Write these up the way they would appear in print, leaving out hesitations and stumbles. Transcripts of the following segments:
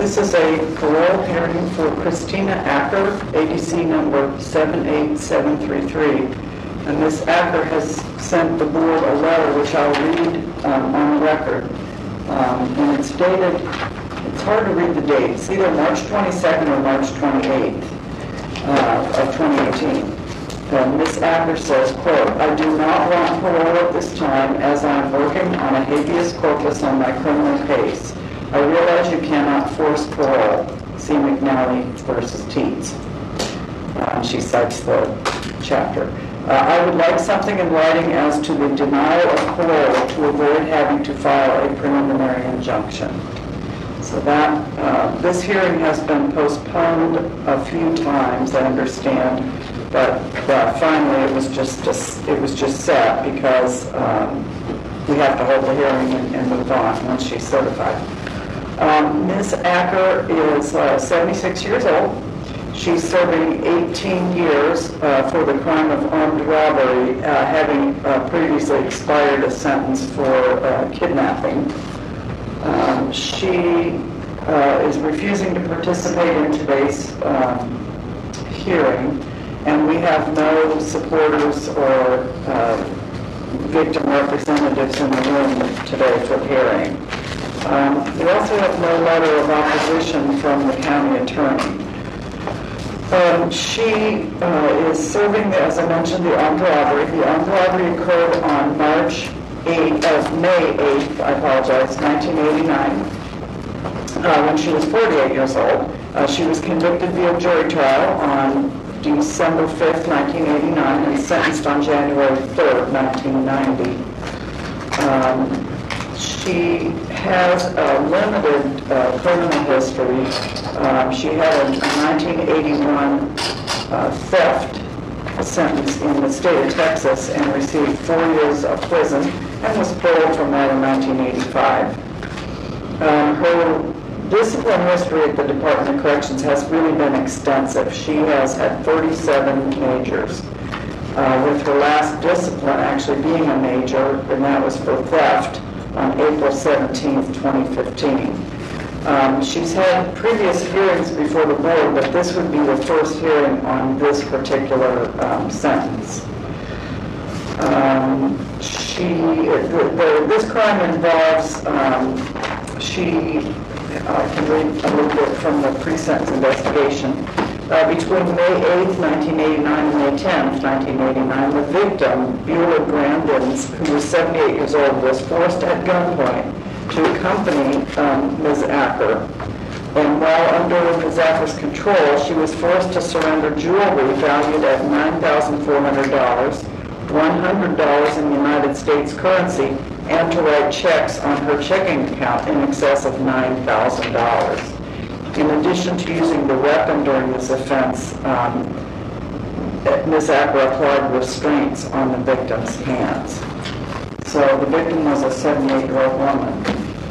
This is a parole hearing for Christina Acker, ADC number 78733. And Ms. Acker has sent the board a letter, which I'll read on the record. And it's dated, it's hard to read the date. It's either March 22nd or March 28th of 2018. Ms. Acker says, quote, "I do not want parole at this time as I am working on a habeas corpus on my criminal case. I realize you cannot force parole. See McNally versus Teets." She cites the chapter. "I would like something in writing as to the denial of parole to avoid having to file a preliminary injunction." So that this hearing has been postponed a few times, I understand, but finally it was just set because we have to hold the hearing and move on once she's certified. Ms. Acker is 76 years old. She's serving 18 years for the crime of armed robbery, having previously expired a sentence for kidnapping. She is refusing to participate in today's hearing, and we have no supporters or victim representatives in the room today for the hearing. We also have no letter of opposition from the county attorney. She is serving, as I mentioned, the armed robbery. The armed robbery occurred on May 8th, 1989, when she was 48 years old. She was convicted via jury trial on December 5th, 1989, and sentenced on January 3rd, 1990. She has a limited criminal history. She had a 1981 theft sentence in the state of Texas and received 4 years of prison and was paroled from that in 1985. Her discipline history at the Department of Corrections has really been extensive. She has had 37 majors, with her last discipline actually being a major, and that was for theft on April 17th, 2015. She's had previous hearings before the board, but this would be the first hearing on this particular sentence. This crime involves, I can read a little bit from the pre-sentence investigation. Between May 8th, 1989 and May 10th, 1989, the victim, Beulah Grandins, who was 78 years old, was forced at gunpoint to accompany Ms. Acker. And while under Ms. Acker's control, she was forced to surrender jewelry valued at $9,400, $100 in United States currency, and to write checks on her checking account in excess of $9,000. In addition to using the weapon during this offense, Ms. Acker applied restraints on the victim's hands. So the victim was a 78-year-old woman.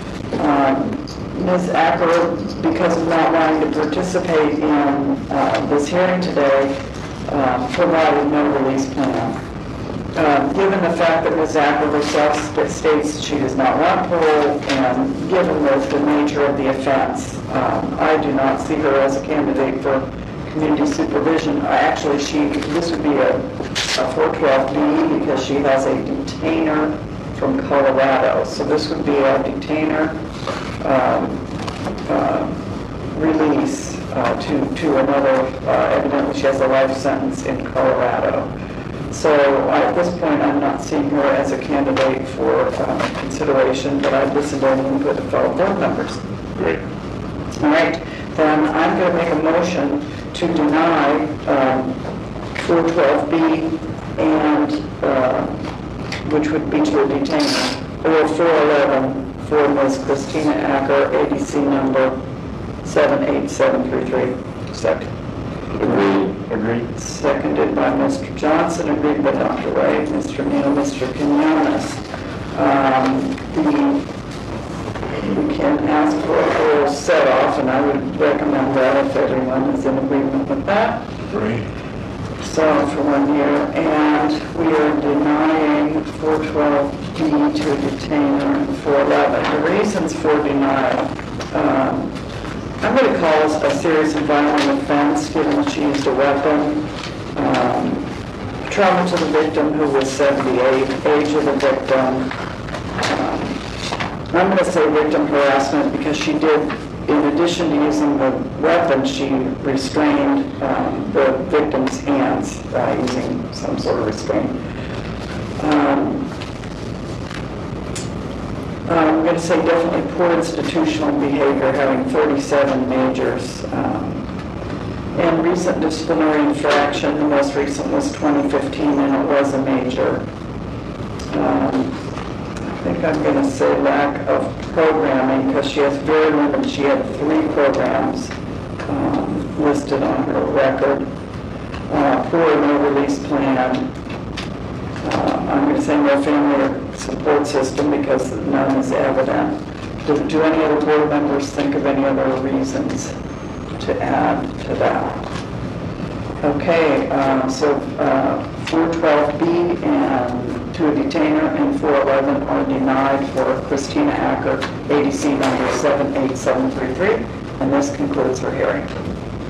Ms. Acker, because of not wanting to participate in this hearing today, provided no release plan. Given the fact that Ms. Acker herself states she does not want parole, and given the nature of the offense, I do not see her as a candidate for community supervision. Actually, this would be a 412B because she has a detainer from Colorado. So this would be a detainer release to another, evidently she has a life sentence in Colorado. So at this point, I'm not seeing her as a candidate for consideration, but I've listened to any input of fellow board members. Great. All right, then I'm going to make a motion to deny 412B, and which would be to a detainer, or 411 for Ms. Christina Acker, ADC number 78733. Second. Agreed. Seconded by Mr. Johnson, agreed by Dr. Wright, Mr. Neal, Mr. Quinones. We can ask for a full set-off, and I would recommend that if everyone is in agreement with that. Great. So for 1 year, and we are denying 412B to a detainer and 411. The reasons for denial. I'm calls a serious and violent offense, given that she used a weapon. Trauma to the victim, who was 78, age of the victim. I'm going to say victim harassment because she did, in addition to using the weapon, she restrained the victim's hands using some sort of restraint. I'm going to say definitely poor institutional behavior, having 37 majors. And recent disciplinary infraction, the most recent was 2015, and it was a major. I think I'm going to say lack of programming, because she has very limited. She had 3 programs listed on her record. Poor no-release plan. I'm going to say no family support system, because none is evident. Do any other board members think of any other reasons to add to that? Okay, so 412B and to a detainer and 411 are denied for Christina Acker, ADC number 78733, and this concludes her hearing.